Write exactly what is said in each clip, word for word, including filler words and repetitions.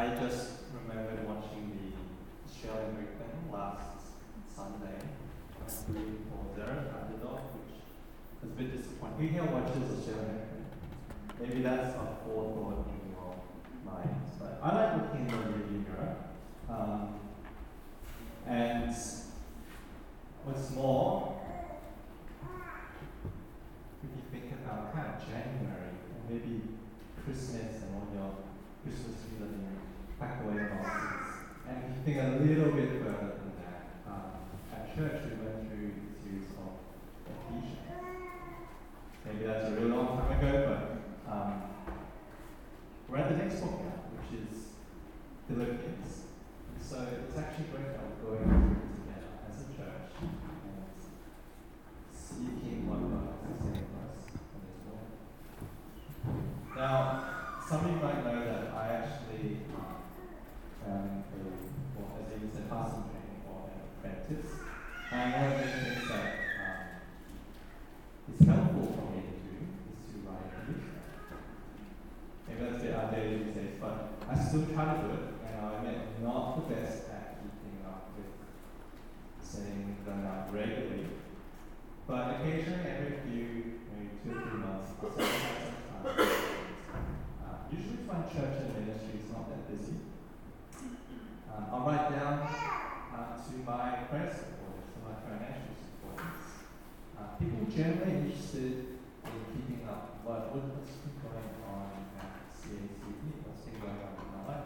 I just remembered watching the Australian Open last Sunday, three four zero underdog, which was a bit disappointing. Who here watches Australian Open? Maybe that's a forethought in your minds, but I like looking in the rearview mirror. Um, and what's more, if you think about kind of January, and maybe Christmas and all your Christmas trees and your pack away boxes, and if you think a little bit further than that, um, at church we went through a series of Ephesians. Maybe that's a really long time ago, but um, we're at the next book now, which is Philippians. So it's actually great that we're going through it together as a church and seeking what God has to say to us in His Word. Now, some of you might know that I actually um, am a, well, as you said, passing training or an apprentice. And one of the things that um, is helpful for me to do is to write a newsletter. Maybe that's a bit outdated these days, but I still try to do it. I admit I'm not the best at keeping up with sending them out regularly, but occasionally, every few, maybe two or three months, I'll send out some time. Uh, usually, my church and ministry is not that busy. Um, I'll write down uh, to my prayer supporters, to my financial supporters. Uh, people generally interested in keeping up what what's been going on at C A C P, what's been going on in my life.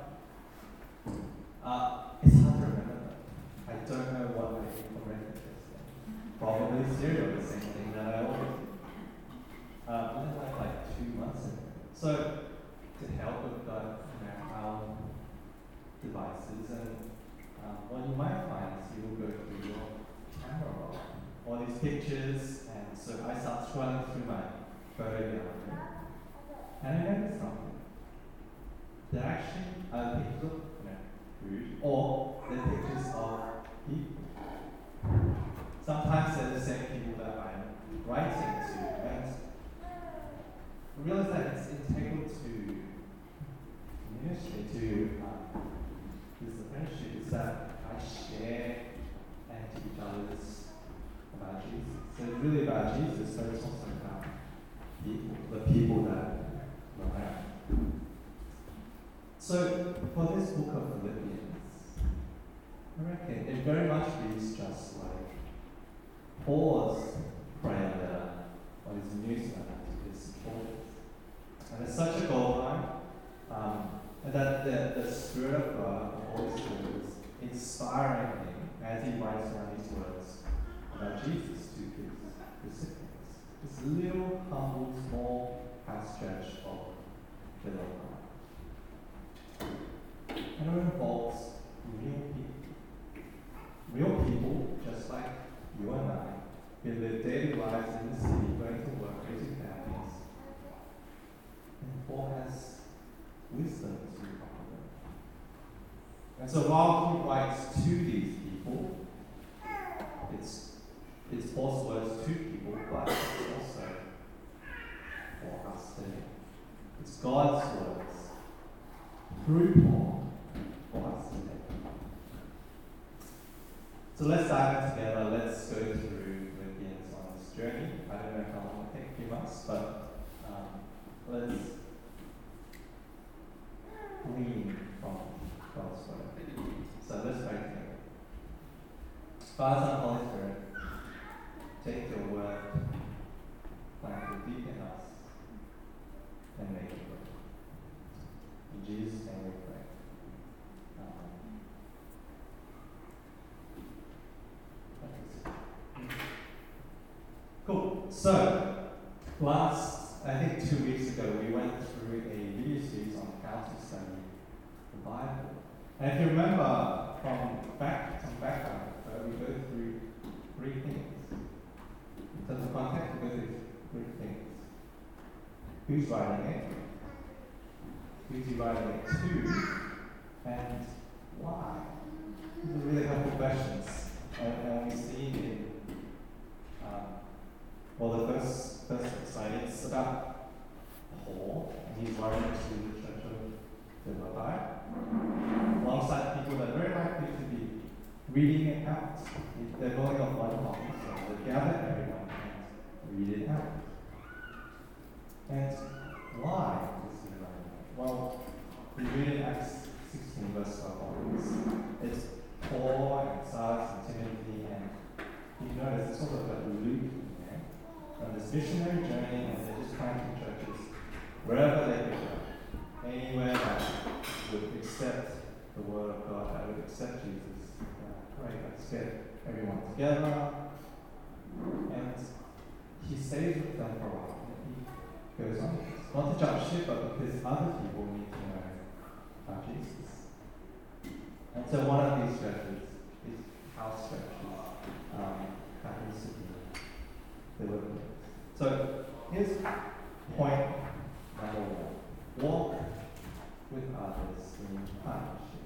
Uh, it's hard to remember. I don't know what I ate for breakfast yesterday. Probably cereal, the same thing that I ordered. Uh, but then like, like two months ago. So, to help with the, you know, our devices, and um, what you might find is you will go through your camera roll, all these pictures, and so I start scrolling through my photo gallery, and I noticed something. There actually are pictures of food, or the pictures of people. Sometimes they're the same people that I'm writing to, and I realize that it's integral to ministry, to um, this apprenticeship, is that I share and teach others about Jesus. So it's really about Jesus, so it's also about people, the people that we're around. So, for this book of Philippians, I reckon it very much reads just like Paul's prayer letter or his newsletter to his supporters. And it's such a gold line, um, and that the, the Spirit of God, the Holy Spirit, is inspiring him as he writes down these words about Jesus to his recipients. This little, humble, small house church of Philippi. And it involves real people. Real people, just like you and I, who live daily lives in the city, going to work, raising families. And Paul has wisdom to offer them. And so while he writes to these people, it's, it's Paul's words to people, but it's also for us today. It's God's words through Paul for us today. So let's dive in together. Let's go through Philippians on this journey. I don't know how long it'll take, a few months, but um, let's glean from God's word. So let's pray together. Father, Son, Holy Spirit, take your word, plant it deep in us, and make it work. In Jesus' name we pray. Amen. Cool. So, last, I think two weeks ago, we went through a video series on how to study the Bible. And if you remember from back, some background, uh, we go through three things. In terms of context, we go through three things. Who's writing it? Who's he writing it to? And why? These are really helpful questions. And, and we see in, um, well, the first, first slide, it's about Paul, and he's writing to the church of Philippi. reading it out. If they've only got one copy, so they gather everyone and read it out. And why does he write it? Well, we read in Acts sixteen, verse twelve onwards. It's Paul and Silas and Timothy, and you notice it's sort of like Luke there, on this missionary journey, and they're just planting churches wherever they could go. Anywhere that would accept the word of God, that would accept Jesus. Uh, great, let's get everyone together. And he stays with them for a while. He goes on. Not to jump ship, but because other people need to know about Jesus. And so one of these churches is house churches. Um, happens to be the living. So here's point number one. Walk with others in partnership.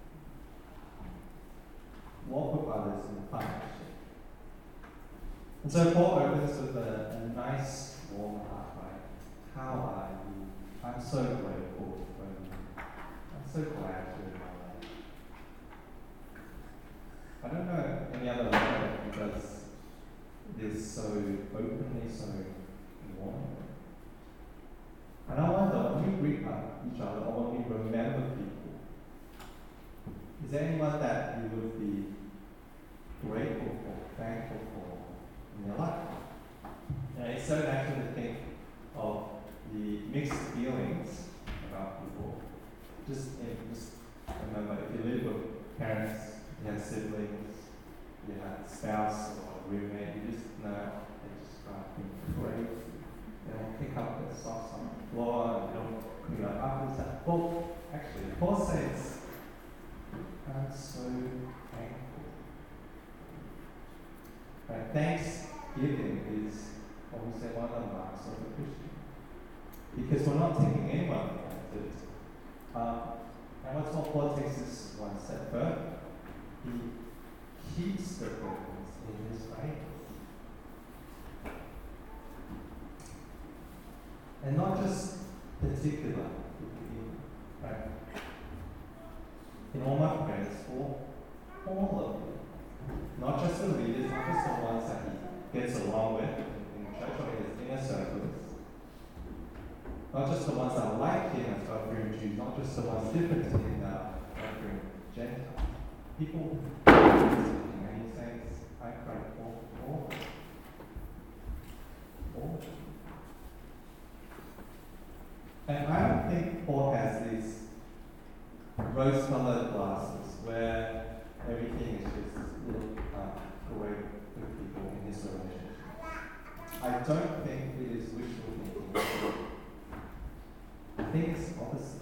Walk with others in partnership. And so Paul opens with a, a nice, warm heart, right? How are you? I'm so grateful for you. I'm so glad you're in my life. I don't know any other letter that does this so openly, so warmly. And I wonder, when we greet each other or when we remember people, is there anyone that you would be grateful for, thankful for in your life? You know, it's so natural to think of the mixed feelings about people. Just, you know, just remember, if you live with parents, you have siblings, you have a spouse or a roommate, you just know they just drive you crazy. They don't pick up their socks on the floor and they don't clean up after that. Well, actually, Paul says, I'm so thankful. Right? Thanksgiving is what we say one of the marks of a Christian. Because we're not taking anyone for granted. Um, and what's more, Paul takes this one step further. He keeps the burdens in his faith. And not just particular people, right? In all my prayers for all of you. Not just the leaders, not just the ones that he gets along with in the church or in his inner circles. Not just the ones that like him as offering Jews, not just the ones different to him that are offering Gentiles. People and he says, I pray for all of them. All of them. And I don't think Paul has these rose-colored glasses where everything is just uh, great with people in his relationship. I don't think it is wishful thinking. I think it's the opposite.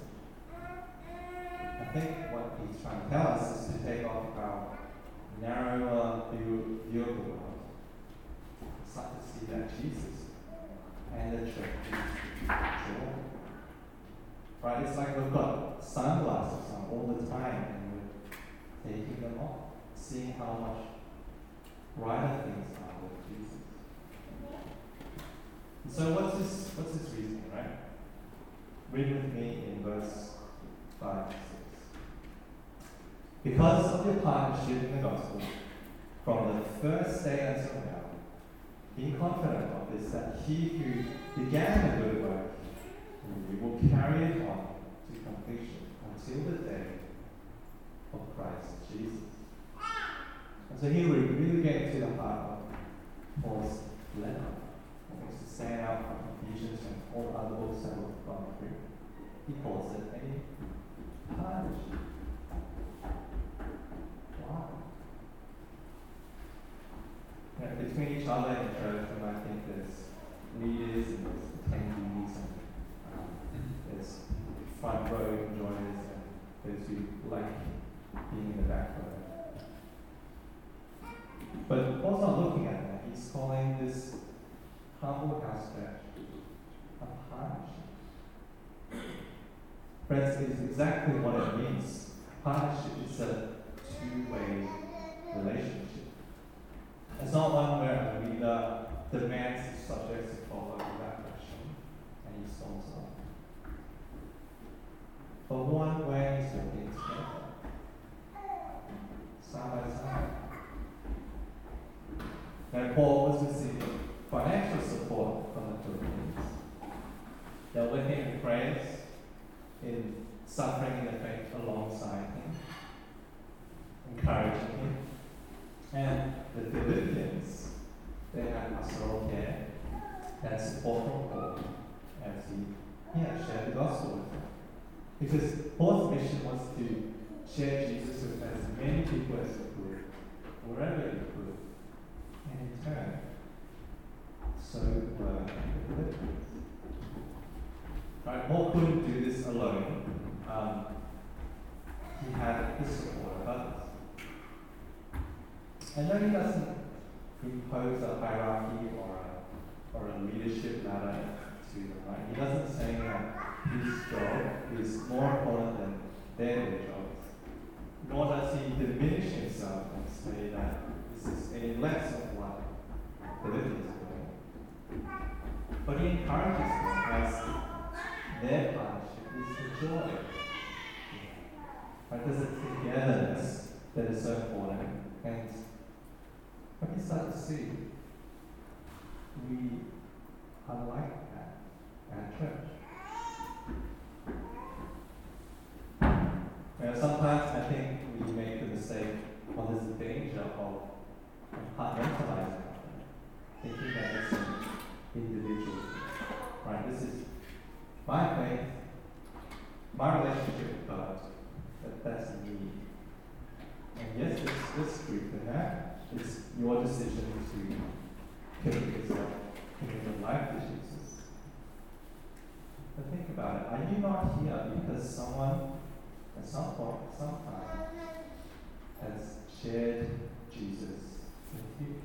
I think what he's trying to tell us is to take off our narrower view, view of the world. Start to see that Jesus and the church is joy. Right? It's like we've got sunglasses on all the time and we're taking them off, seeing how much brighter things are with Jesus. And so what's this what's this reasoning, right? Read with me in verse five to six. Because of your partnership in the gospel, from the first day until now, being confident of this, that he who began a good work in you will carry it on to completion until the day of Christ Jesus. And so here we really get to the heart of Paul's letter. It makes to stand out from Ephesians and all the other books that we've gone through. He calls it a partnership. Wow. You know, between each other in church, and I think there's leaders and there's attendees and um, there's front row enjoyers and those who like being in the back row. But Paul's not looking at that. He's calling this humble house church a partnership. Friends, it is exactly what it means. Partnership is a two-way relationship. It's not one where a leader demands his subjects to follow that direction and he storms off. But one where he's walking together, side by side. in suffering in the faith alongside him, encouraging him. And the Philippians, they had pastoral care and support from Paul as he yeah, shared the gospel with them. Because Paul's mission was to share Jesus with as many people as he could, wherever he could. And in turn, so were the Philippians. Right, Paul couldn't do this alone. Um, he had the support of others. And then he doesn't impose a hierarchy or a, or a leadership ladder to them, right? He doesn't say that his job is more important than their jobs. Nor does he diminish himself and say that this is any less of what Philippians are doing. But he encourages them as their partnership is the joy. Right? There's a togetherness that is so important. And when you start to see, we are like that at church. You know, sometimes I think we make the mistake, or there's a danger of compartmentalizing, thinking that it's an individual. Right? This is my faith, my relationship with God, that that's me. And yes, it's this group and that. It's your decision to commit yourself, commit your life to Jesus. But think about it. Are you not here because someone, at some point, sometime, has shared Jesus with you?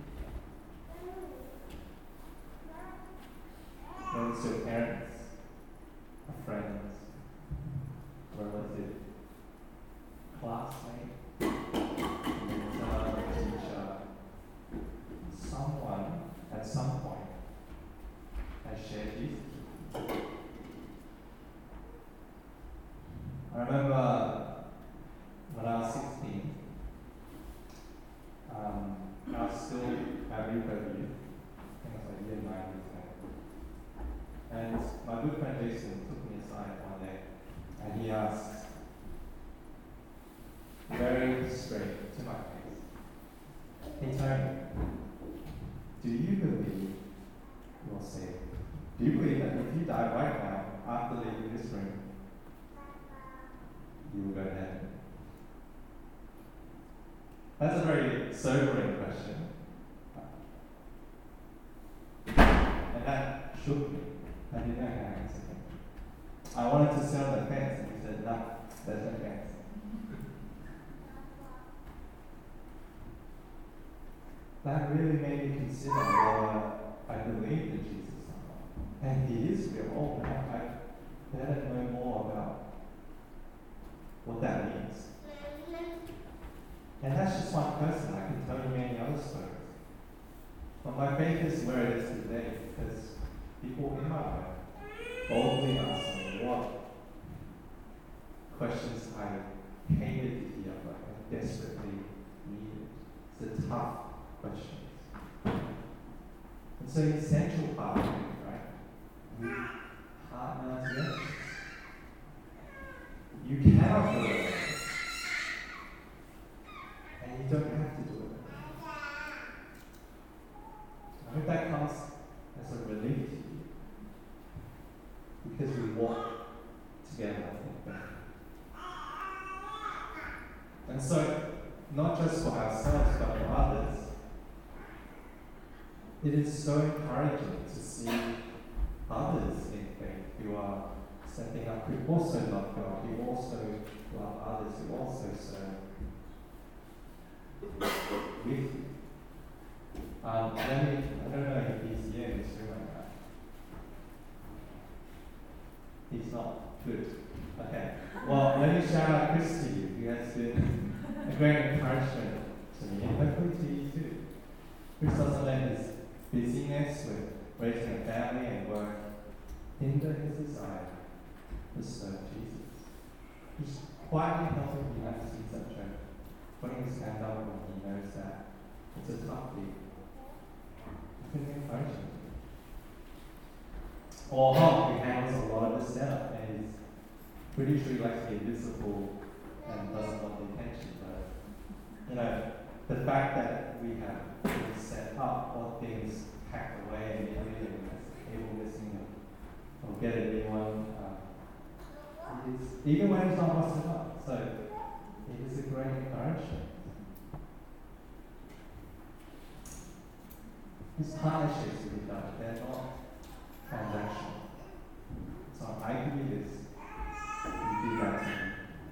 Whether it's your parents, a friend, relative, classmate, mentor, teacher, someone at some point has shared Jesus. I remember when I was sixteen, um, I was still at Riverview. I think it was like year nine years old. And my good friend Jason took me aside one day and he asked, very straight to my face, "Hey Tony, do you believe you're saved? Do you believe that if you die right now, after leaving this room, you will go to heaven?" That's a very sobering question. And that shook me. I didn't know how to answer him. I wanted to sit on the fence, and he said, "No, there's no fence." That really made me consider whether I believed in Jesus or not. And he is real. Oh man, I better know more about what that means. And that's just one person. I can tell you many other stories. But my faith is where it is today because people in my life boldly ask me what questions I hated to hear but I desperately needed. It's a tough questions. And so the essential part of it, right? We partner together. You cannot do it. And you don't have to do it. I hope that comes as a relief to you. Because we walk together, I think. And so, not just for ourselves, but for others, it is so encouraging to see others in faith who are stepping up, who also love God, who also love others, who also serve with you. Um, let me, I don't know if he's here in this room right now. He's not. Good. Okay. Well, let me shout out Chris to you, who has been a great encouragement to me, and hopefully to you too. Chris doesn't let his busyness with raising a family and work hinder his desire to serve Jesus. He's quietly helping behind the scenes at church, putting his hand up when he knows that it's a tough week. It's been encouraging. Or Hawk, who handles a lot of the setup and is pretty sure he likes to be invisible and doesn't want the attention, but you know, the fact that we have things set up or things packed away and everything that's able missing or get a new one, uh, it is, even when it's not what's up. So it is a great encouragement. These partnerships with God, they're not transactional. It's not I give you this, you do that to me.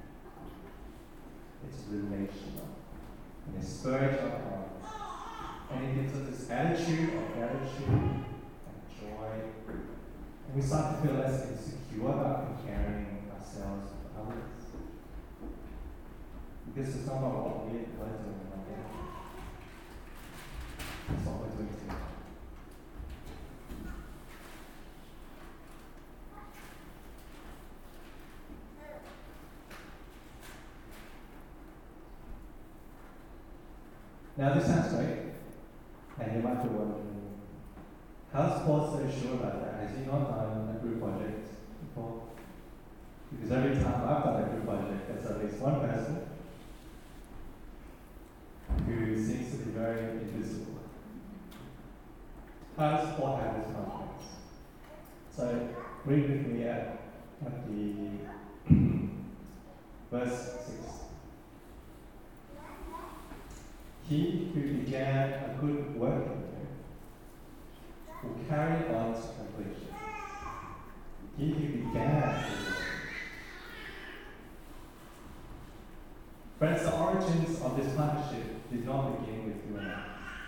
It's relational. And it's spiritual power. And it gives us this attitude of gratitude and joy. And we start to feel less insecure about comparing ourselves with others. Because it's not about what we're doing right now. It's what we're doing together. Now this sounds great, and you might be wondering, how's Paul so sure about that? Has he not done a group project before? Because every time I've done a group project, there's at least one person who seems to be very invisible. How does Paul have his confidence? So read with me at, at the verse six. He who began a good work in you will carry it on to completion. He who began a good work. Friends, the origins of this partnership did not begin with you and I.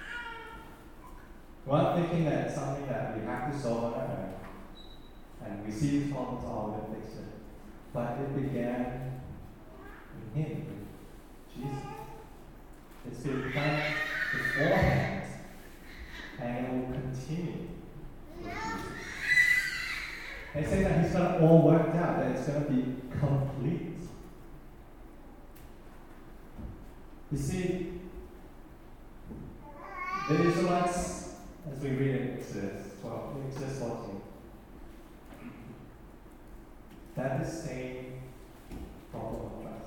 We aren't thinking that it's something that we have to solve on our own, and we see these problems all and fix it. But it began with Him, with Jesus. It's been planned beforehand, and it will continue with Jesus. They say that He's got it all worked out, that it's going to be complete. You see, the Israelites, as we read in Exodus twelve, Exodus fourteen, that is the same problem of trust.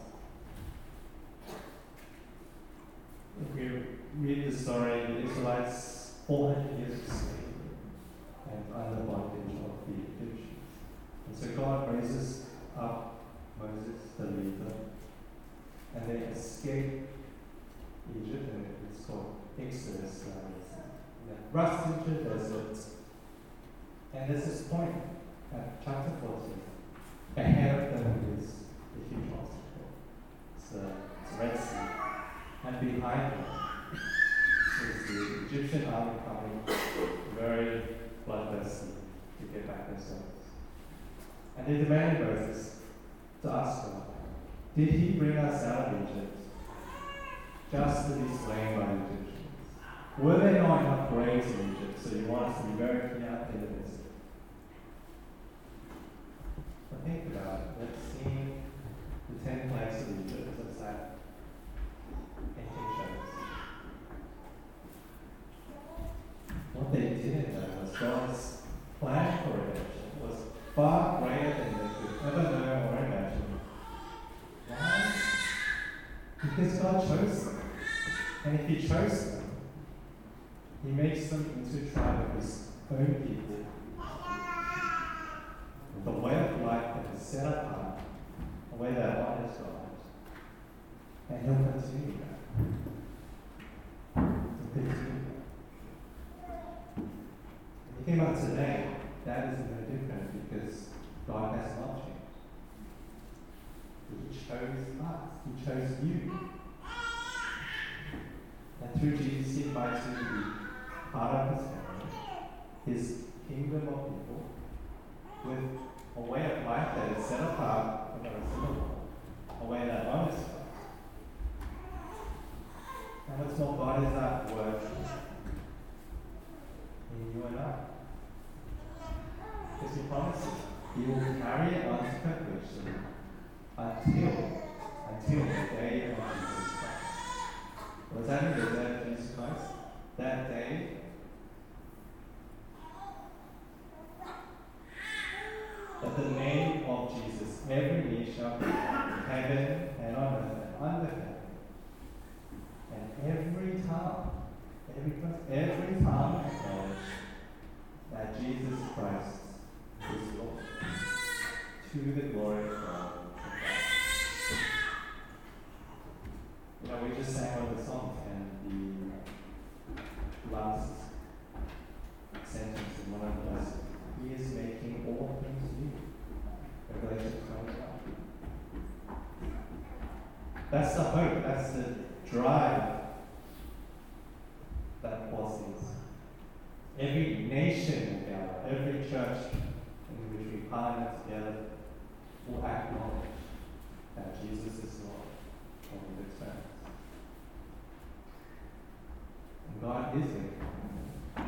If we read the story, the Israelites, four hundred years of slavery and under bondage of the Egyptians. And so God raises up Moses, the leader, and they escape Egypt, and it's called Exodus. Uh, Rust into the desert. And there's this point at chapter fourteen. Ahead of them is a huge obstacle. It's the, it's the Red Sea. And behind them is the Egyptian army coming very bloodthirsty to get back their souls. And they demanded Moses to ask God, did He bring us out of Egypt just to be slain by the Egyptians? Were there not enough graves in Egypt, so you want us to be very clear in the desert? But think about it. Let's see the ten plagues of Egypt as that anything shows. What they didn't know was God's plan for redemption was far greater than they could ever know or imagine. Why? Because God chose them. And if He chose them, He makes them into a tribe of His own people. With a way of life that is set apart, a way that honors God. And He'll continue that. He'll continue that. When you think about today, that is no different because God has not changed. He chose us. He chose you. And through Jesus, He invites you to be part of His family, His kingdom of people, with a way of life that is set apart from the rest of the world, a way that honors God. And what's more, God is at work in you and I. Because He promises He will carry it on to completion until, until the day of Jesus Christ. What does that mean? The day of Jesus Christ? That day that the name of Jesus, every knee shall be in heaven and on earth and under heaven. And every tongue, every, every tongue acknowledge that Jesus Christ is Lord, to the glory of God. You know, we just sang all the songs, and the last sentence in one of the verses, He is making all things new. Revelation twenty-one. That's the hope, that's the drive that Paul sees. Every nation together, every church in which we partner together will acknowledge that Jesus is Lord over the church. And God is with you.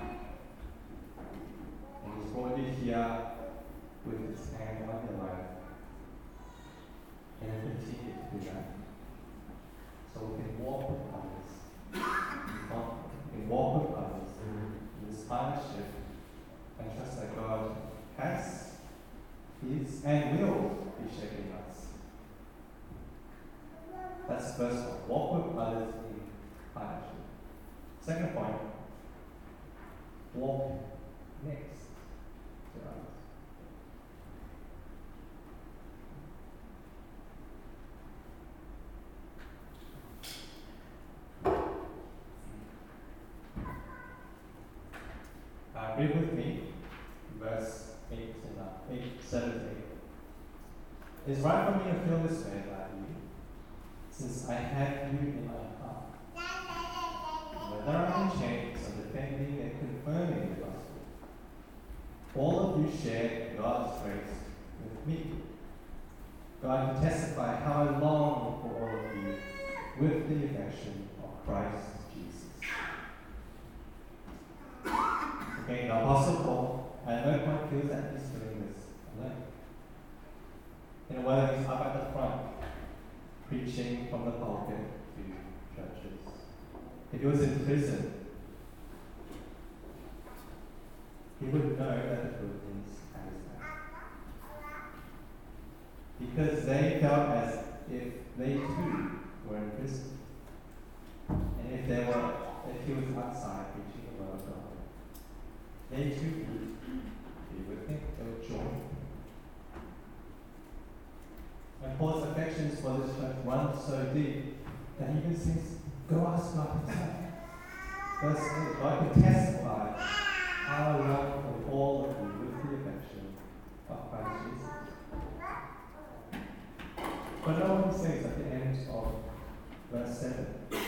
And He's brought you here with His hand on your life. And He'll continue to do that. So we can walk with others. We can walk with others in this partnership and trust that God has, is, and will be shaping us. That's the first one. Walk with others in partnership. Second point, walk next to others. Uh, read with me, verse eight and uh, eight, seven to eight. It is right for me to feel this way about you, since I have you in my heart. Whether I'm in chains or defending and confirming the gospel, all of you share God's grace with me. God can testify how I long for all of you with the affection of Christ Jesus. Okay, the Apostle Paul, at no point feels that he's doing this alone. In a way, he's up at the front, preaching from the pulpit to churches. If he was in prison, he would know that the Philippians had his back. Because they felt as if they too were in prison. And if they were, if he was outside preaching the word of God, they too would be with him, they would join him. And Paul's affections for this church run so deep that he even says, go ask God himself. Verse eight, God can testify how I love for all of you with the affection of Christ Jesus. But no one says at the end of verse seven,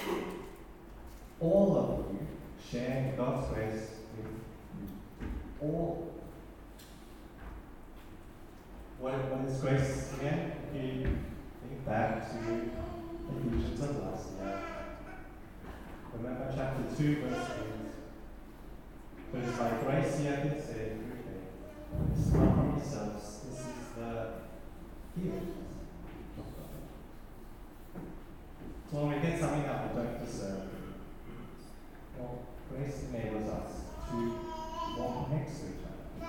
all of you share God's grace with you. All. What, what is grace again? If you think back to Ephesians of last year. Remember chapter two, verse eight. For it is by grace you have been saved through faith. This is not from yourselves, this is the gift of God. So when we get something that we don't deserve, well, grace enables us to walk next to each other.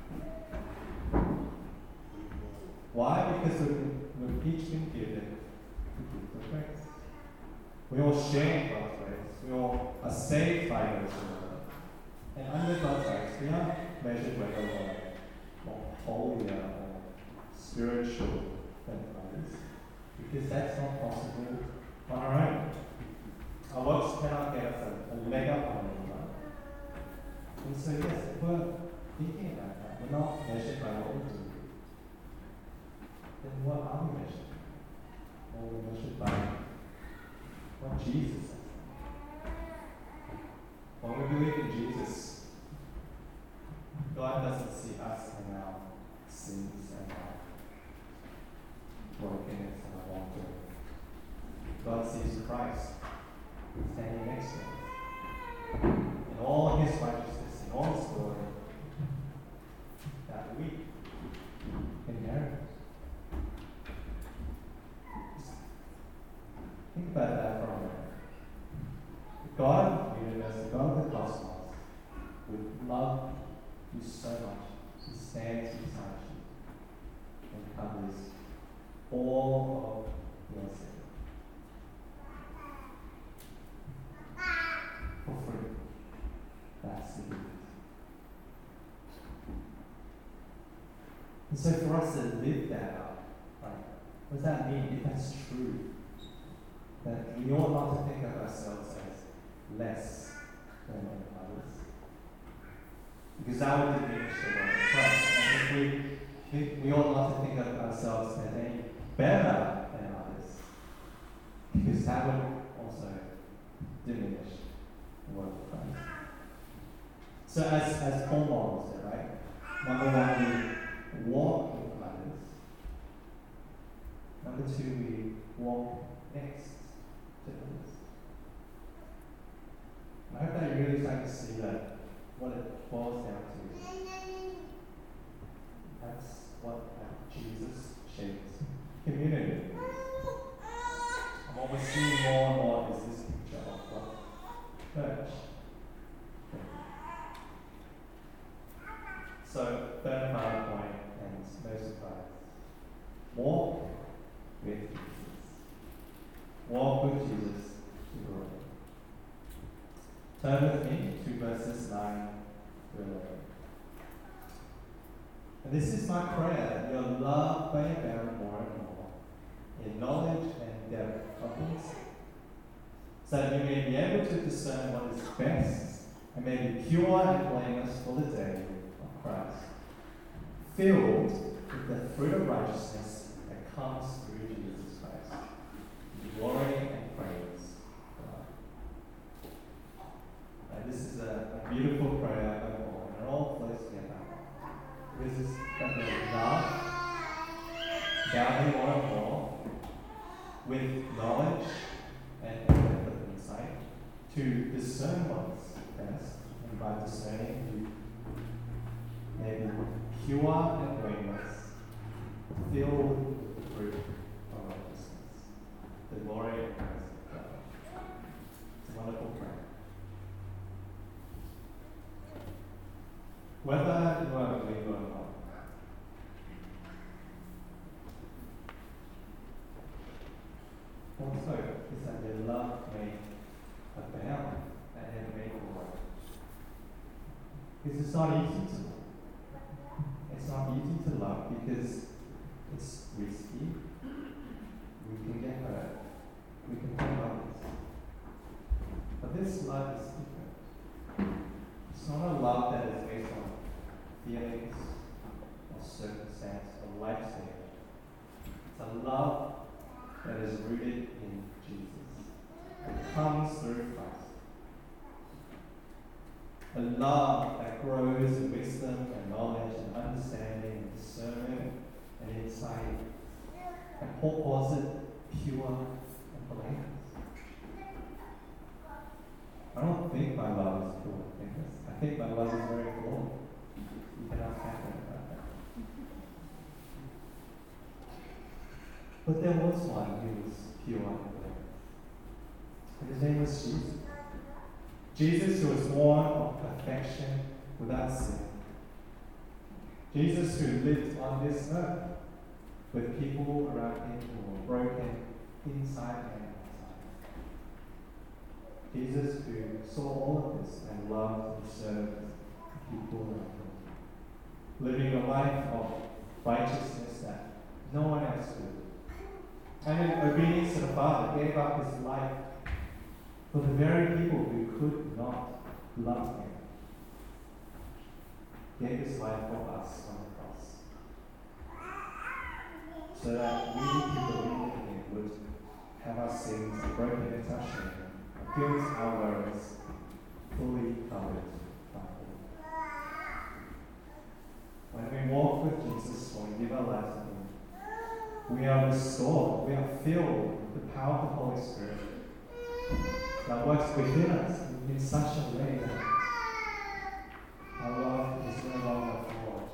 Why? Because we've, we've each been given the gift of grace. We all share God's grace. We all are saved by grace. And under God's grace, we are measured whether we're more holier or spiritual than others, because that's not possible on our own. Our works cannot get us a, a leg up on anyone. And so, yes, if we're thinking about that, we're not measured by what we do. Then what are we measured by? Well, we're measured by what Jesus says. When we believe in Jesus, God doesn't see us in our sins and our brokenness and our wrongdoing. God sees Christ standing next to him in all his righteousness, in all his glory, that we inherit. Think about that for a minute. God of the universe, the God of the cosmos, would love you so much. He stands beside you and covers all of your sin. For free. That's the gift. And so for us to live that out, right, what does that mean? If that's true, that we ought not to think of ourselves as less than others. Because that would diminish the work of Christ. And if we think we ought not to think of ourselves as any better than others, because that would also diminish the work of Christ. So as, as Paul models it, right? Number one, we walk with others. Number two, we walk next to others. I hope that you really start to see that what it boils down to. That's what uh, Jesus shaped community. And what we're seeing more and more is this picture of what church. So, third final point, and no surprise. Walk with Jesus. Walk with Jesus to glory. Turn with me to verses nine to eleven. And this is my prayer, that your love may abound more and more in knowledge and depth of insight, so that you may be able to discern what is best, and may be pure and blameless for the day of Christ, filled with the fruit of righteousness that comes through Jesus Christ, to glory and praise God. And this is a, a beautiful prayer by Paul, and it all flows together. This is that the love, gathering more and more, with knowledge and depth of insight, to discern what's best, and by discerning, to may be pure and blameless, filled with the fruit of righteousness, the glory and praise of God. It's a wonderful prayer. Whether you are a believer or not, also is that your love may abound and have made more. Because it's not easy to love. It's not easy to love because it's risky. We can get hurt. We can hurt others. But this love is different. It's not a love that is based on feelings or circumstance or life stage. It's a love that is rooted in Jesus. It comes through Christ. A love that grows in wisdom and knowledge and understanding and discernment and insight. And Paul calls it pure and blameless. I don't think my love is pure and blameless. I think my love is very flawed. You cannot happen about that. But there was one who was pure and blameless. And his name was Jesus. Jesus, who was born of perfection without sin. Jesus, who lived on this earth with people around him who were broken inside and outside. Jesus, who saw all of this and loved and served people around him, living a life of righteousness that no one else could. And in obedience to the Father, gave up his life for the very people who could not love him. Gave his life for us on the cross. So that we who believe in him would have our sins broken into our shame, our guilt, our worries, fully covered by him. When we walk with Jesus, when we give our lives to him, we are restored, we are filled with the power of the Holy Spirit that works within us in such a way that our love is no longer flawed,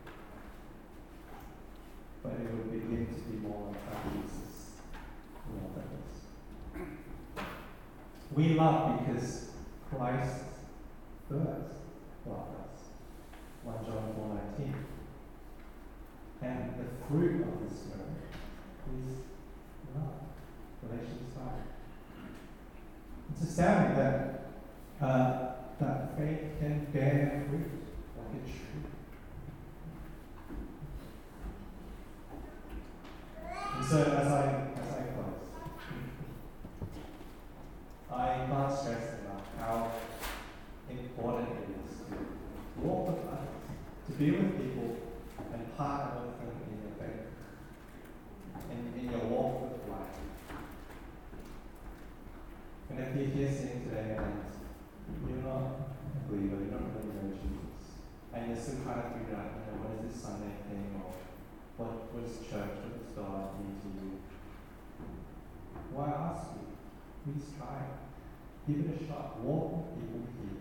but it will begin to be more like how Jesus loved us. We love because Christ first loved us. First John four nineteen. And the fruit of the Spirit is love. Galatians five. It's astounding that uh, that faith can bear fruit like a tree. And so as I as I close, I can't stress enough how important it is to walk with others, to be with people and partner with them in your faith, in, in your walk with life. And if you're here sitting today and you're not a believer, you don't really know Jesus, and you're still trying to figure out, you know, what is this Sunday thing, or what, what is church, what does God mean to you? Well, I ask you, please try it. Give it a shot. Walk with people here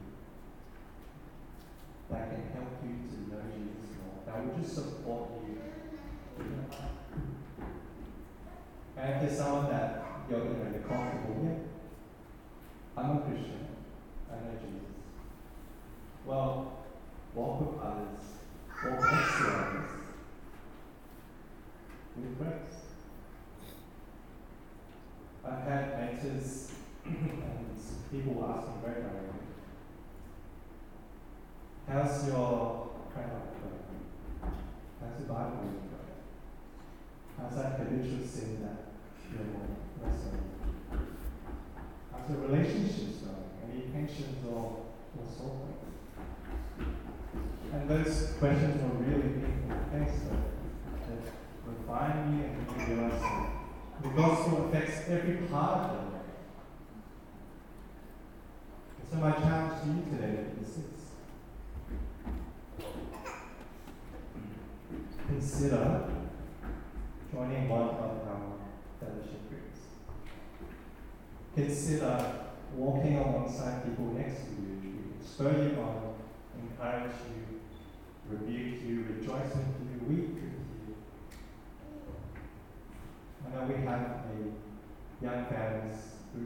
that can help you to know Jesus more, that will just support you in your life. And if there's someone that you're, you know, you're comfortable with, I'm a Christian, I know Jesus. Well, walk with others, walk next to others with grace. I've had mentors and people ask me regularly, how's your prayer life going? How's your Bible reading going? How's that habitual sin that you're wrestling with? How's your relationships going? Any tensions or, or sore points? And those questions were really meaningful. Thanks, so that refine me and make me realize that the gospel affects every part of your life. And so my challenge to you today is this. Consider joining one of our fellowship groups. Consider walking alongside people next to you who can spur you on, encourage you, rebuke you, rejoice with you, weep with you. I know we have a young families group.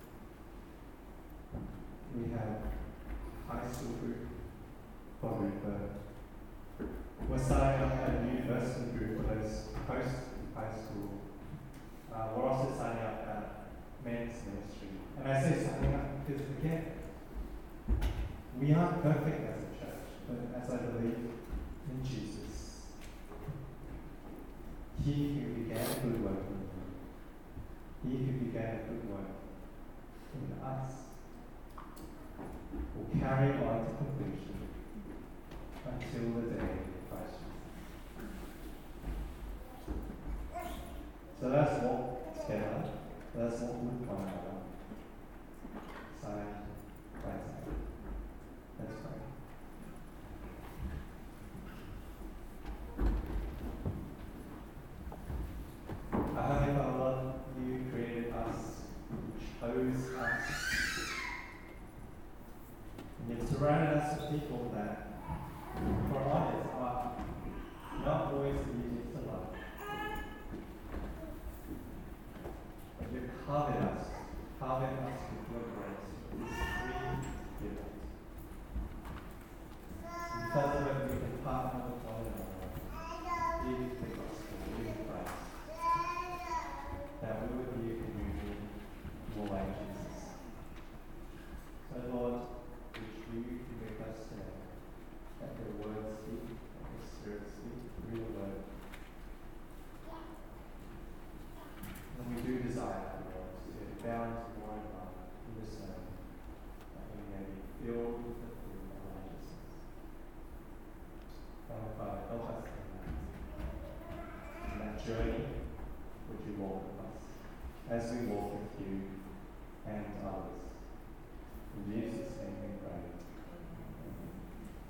We have a high school group for Rupert. We're starting up a new nursing group for those post high school. Uh, we're also starting up a men's ministry. And I say starting up because, again, we aren't perfect as a church, but as I believe in Jesus, He who began a good work in you, He who began a good work in us, will carry on to completion until the day of Christ Jesus. So let's walk together. Let's walk with one another. Side by side. Let's pray. Our Heavenly Father, you created us, you chose us, and you've surrounded us with people that, for honest, are not always easy to love. But you've covered us, covered us with your grace, with this free gift. Because of it, we can partner with one another, give the gospel, give Christ, that we would be a community more like Jesus. So, Lord, would you make us today, that your word speak, that your spirit speak through your word. And we do desire, Lord, to be bound more and more in this sermon, that we may be filled with the fruit of righteousness. Father, Father, help us in that. In that journey, would you walk with us as we walk with you and others. In Jesus' name we pray.